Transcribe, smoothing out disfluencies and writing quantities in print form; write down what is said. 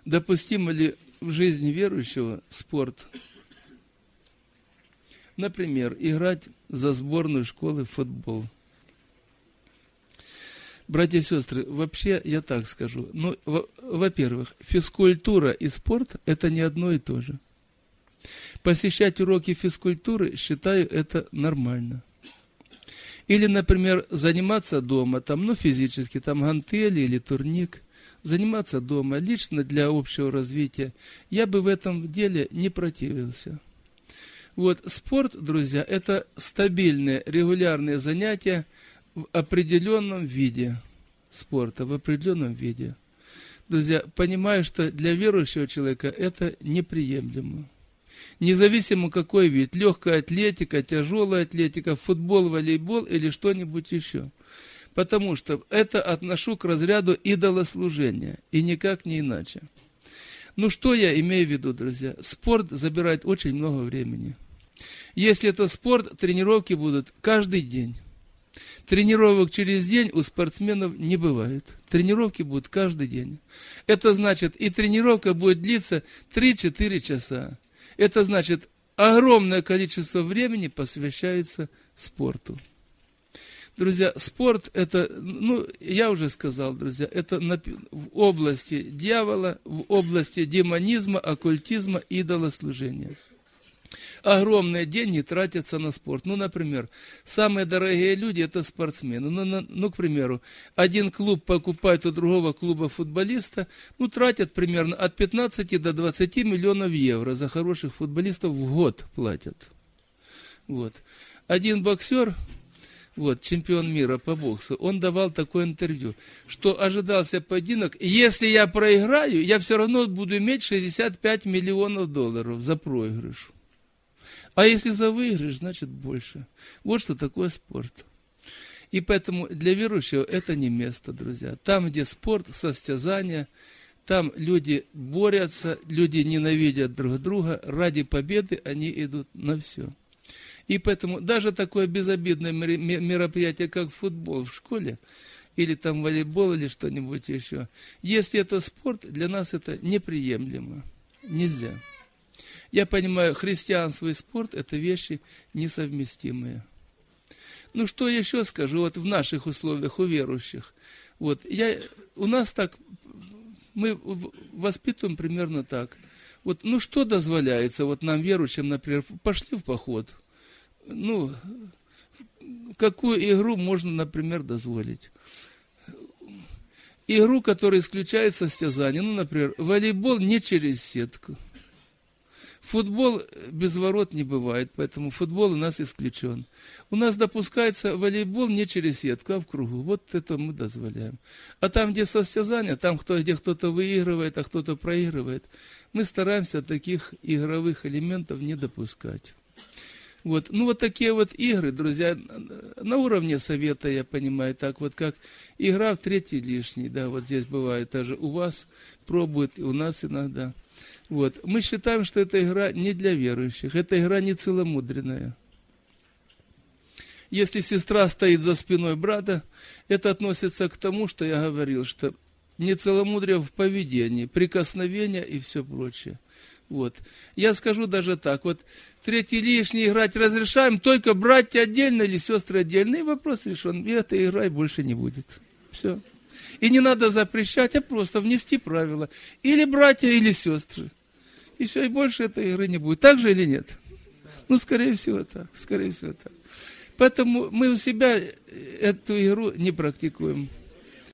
допустимо ли в жизни верующего спорт? Например, играть за сборную школы в футбол. Братья и сестры, вообще я так скажу. Ну, во-первых, физкультура и спорт – это не одно и то же. Посещать уроки физкультуры, считаю, это нормально. Или, например, заниматься дома, там, ну, физически, там, гантели или турник. Заниматься дома лично для общего развития. Я бы в этом деле не противился. Вот, спорт, друзья, это стабильные, регулярные занятия в определенном виде спорта, в определенном виде. Друзья, понимаю, что для верующего человека это неприемлемо. Независимо какой вид, легкая атлетика, тяжелая атлетика, футбол, волейбол или что-нибудь еще. Потому что это отношу к разряду идолослужения, и никак не иначе. Ну, что я имею в виду, друзья? Спорт забирает очень много времени. Если это спорт, тренировки будут каждый день. Тренировок через день у спортсменов не бывает. Тренировки будут каждый день. Это значит, и тренировка будет длиться 3-4 часа. Это значит, огромное количество времени посвящается спорту. Друзья, спорт это, ну, я уже сказал, друзья, это в области дьявола, в области демонизма, оккультизма, идолослужения. Огромные деньги тратятся на спорт. Ну, например, самые дорогие люди – это спортсмены. Ну, к примеру, один клуб покупает у другого клуба футболиста, ну, тратят примерно от 15 до 20 миллионов евро за хороших футболистов в год платят. Вот. Один боксер, вот, чемпион мира по боксу, он давал такое интервью, что ожидался поединок, если я проиграю, я все равно буду иметь 65 миллионов долларов за проигрыш. А если за выигрыш, значит больше. Вот что такое спорт. И поэтому для верующего это не место, друзья. Там, где спорт, состязания, там люди борются, люди ненавидят друг друга, ради победы они идут на все. И поэтому даже такое безобидное мероприятие, как футбол в школе, или там волейбол, или что-нибудь еще, если это спорт, для нас это неприемлемо. Нельзя. Я понимаю, христианство и спорт – это вещи несовместимые. Ну, что еще скажу, вот в наших условиях, у верующих. Вот, у нас так, мы воспитываем примерно так. Вот, ну, что дозволяется, вот нам, верующим, например, пошли в поход. Ну, какую игру можно, например, дозволить? Игру, которая исключает состязание. Ну, например, волейбол не через сетку. Футбол без ворот не бывает, поэтому футбол у нас исключен. У нас допускается волейбол не через сетку, а в кругу. Вот это мы дозволяем. А там, где состязание, там, где кто-то выигрывает, а кто-то проигрывает, мы стараемся таких игровых элементов не допускать. Вот. Ну, вот такие вот игры, друзья, на уровне совета, я понимаю, так вот как игра в третий лишний, да, вот здесь бывает, даже у вас пробуют, и у нас иногда. Вот. Мы считаем, что эта игра не для верующих, эта игра не целомудренная. Если сестра стоит за спиной брата, это относится к тому, что я говорил, что нецеломудрие в поведении, прикосновения и все прочее. Вот. Я скажу даже так, вот третий лишний играть разрешаем, только братья отдельно или сестры отдельно, и вопрос решен, и этой игры больше не будет. Все. И не надо запрещать, а просто внести правила. Или братья, или сестры. И все, и больше этой игры не будет. Так же или нет? Ну, скорее всего так, скорее всего так. Поэтому мы у себя эту игру не практикуем.